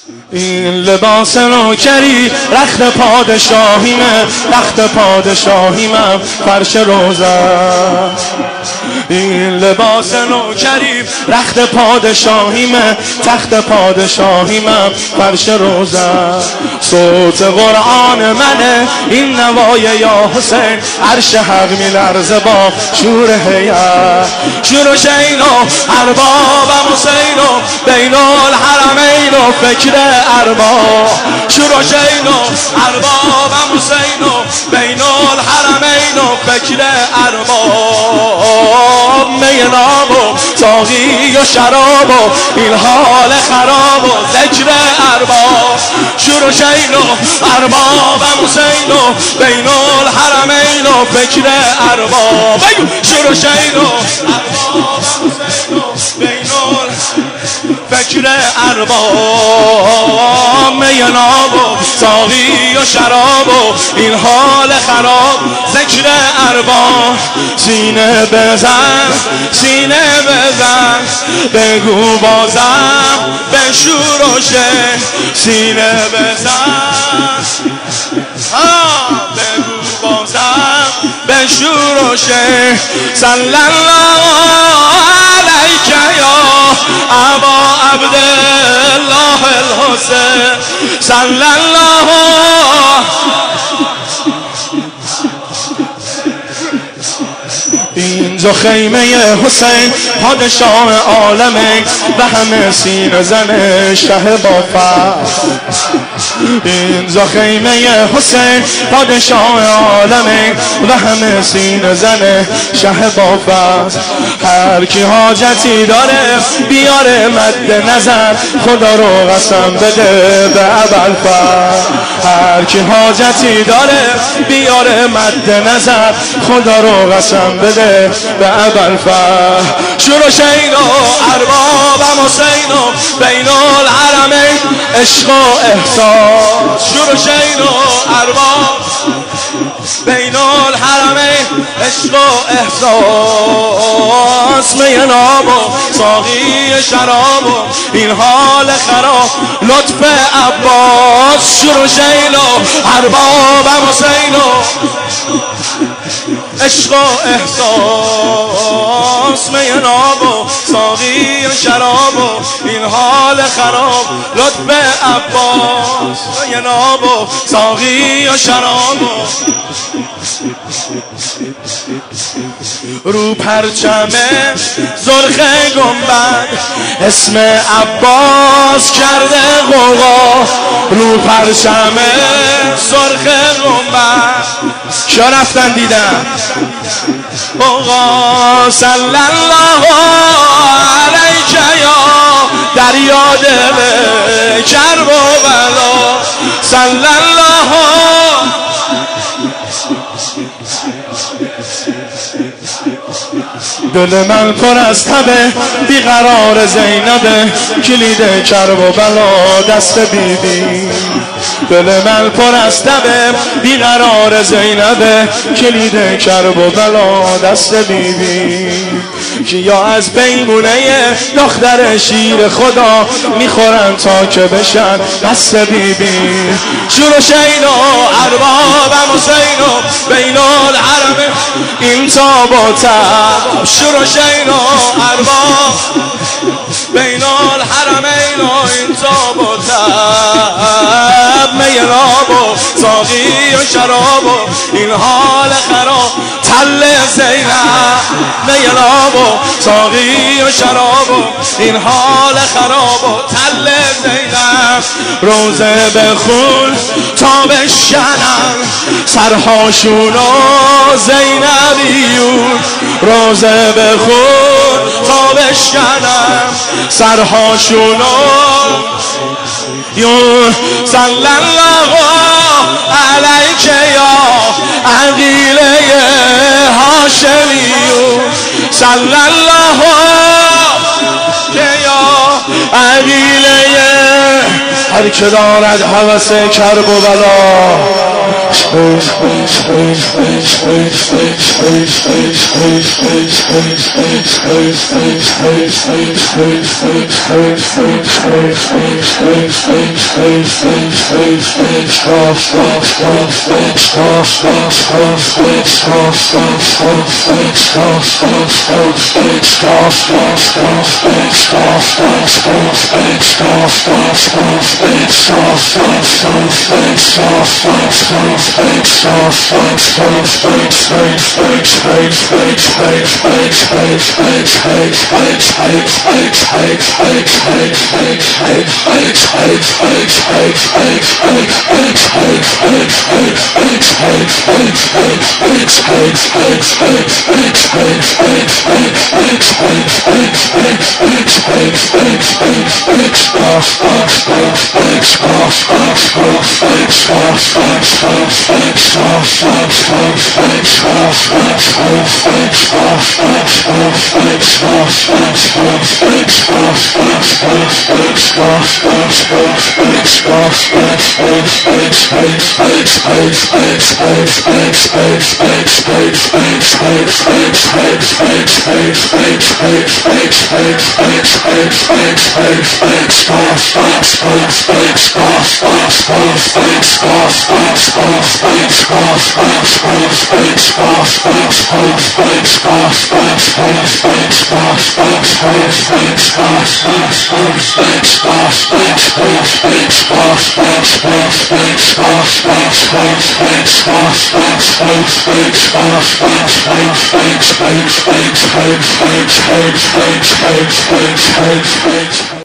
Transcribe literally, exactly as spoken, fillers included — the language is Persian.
این لباس نوکری رخت پادشاهیمه، رخت پادشاهیمم فرش روزه. این لباس نوکری رخت پادشاهیمه، تخت پادشاهیمم فرش روزه. صوت قرآن منه این نوای یا حسین، عرش حق میلرزه با شور هیئت. شور و شین و اربابم حسین و بین الحرمین و فکر ارباب. شور و شین و اربابم حسین و بین الحرمین و فکر ارباب. می ناب و ساقی و شراب و این حال خراب و ذکر ارباب. شور و شین و اربابم حسین و بین الحرمین و فکر ارباب. شور و شین و اربابم حسین و بین فکر ارباب. می ناب و ساقی و شراب و این حال خراب ذکر ارباب. سینه بزن سینه بزن بگو بازم به شور و شین. سینه بزن بگو بازم به شور و شین. صلی الله علیک یا ابا عبدالله الحسین. صلی الله اینجا خیمه حسین پادشاه عالمه و همه سینه زنه شه با فضل. اینجا خیمه حسین پادشاه عالمه و همه سینه زنه شه با فضل. هر کی حاجتی داره بیاره مد نظر، خدا رو قسم بده به ابوالفضل. هر کی حاجتی داره بیاره مد نظر، خدا رو قسم بده به ابوالفضل. شور و شین و اربابم حسین و بین الحرمین عشق و احساس. شور و شین و ارباب بین الحرمین عشق و احساس. می ناب و ساقی شراب و این حال خراب لطف عباس. شور و شین و اربابم حسین و عشق و احساس. می ناب و ساقی و شراب و این حال خراب لطف عباس. می ناب و ساقی و شراب و رو پرچم زرخ گنبد اسم عباس کرده غوغا. رو پرچم زرخ گنبد کیا رفتن دیدن غوغا. صلی الله علیک یا دریا دل کرب و بلا. صلی الله دل من پر از تبه بیقرار زینبه، کلید کرب و بلا دست بیبی. دل من پر از تبه بیقرار زینبه، کلید کرب و بلا دست بیبی. کیا از پیمونه دختر شیر خدا میخورن تا که بشن دست بیبی. شور و شین و اربابم حسین و بین الحرمین این تاب و تب. شور و شین و ارباب بین الحرمین و این تاب و تب. می ناب و ساقی و شراب و این حال خراب تل زینب. می ناب و ساقی و شراب و این حال خراب و تل زینب. روزه بخون تا بشنم سرهاشون و زینبیون. روزه بخون تا بشنم سرهاشون و یون. صلی الله علیک یا عقیله هاشمیون. صلی الله یا عقیله هر که دارد هوس کرب و بلا. Space, space, space, space, space, space, space, space, space, space.